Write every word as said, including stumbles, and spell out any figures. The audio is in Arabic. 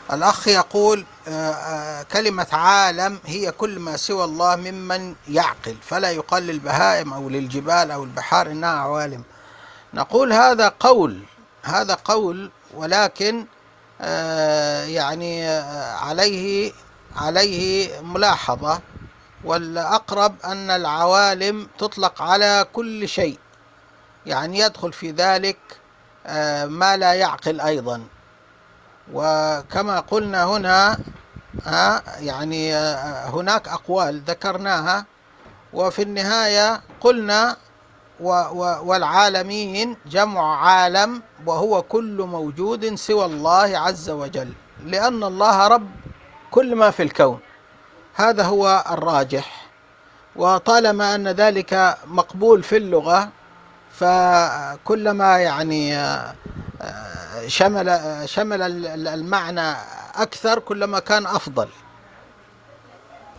الأخ يقول آه، آه، كلمة عالم هي كل ما سوى الله ممن يعقل، فلا يقال للبهائم أو للجبال أو البحار إنها عوالم. نقول هذا قول، هذا قول، ولكن آه، يعني آه، عليه عليه ملاحظة. والأقرب أن العوالم تطلق على كل شيء، يعني يدخل في ذلك آه، ما لا يعقل أيضا. وكما قلنا هنا ها يعني آه، هناك أقوال ذكرناها، وفي النهاية قلنا و و والعالمين جمع عالم، وهو كل موجود سوى الله عز وجل، لأن الله رب كل ما في الكون. هذا هو الراجح. وطالما أن ذلك مقبول في اللغة، فكلما يعني آه، آه، شمل شمل المعنى أكثر كلما كان أفضل.